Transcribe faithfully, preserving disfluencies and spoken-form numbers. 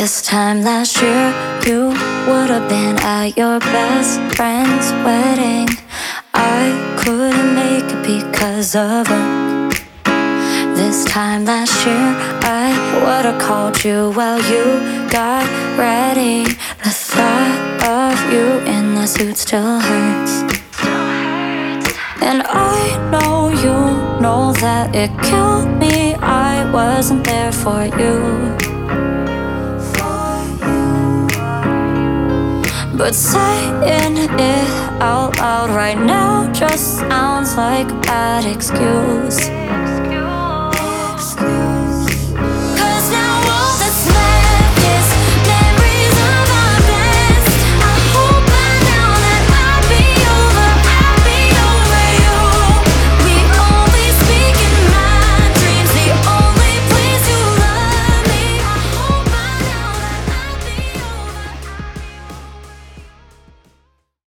This time last year, you would have been at your best friend's wedding. I couldn't make it because of work. This time last year, I would have called you while you got ready. The thought of you in that suit still hurts. And I know you know that it killed me. I wasn't there for you. But saying it out loud right now just sounds like a bad excuse.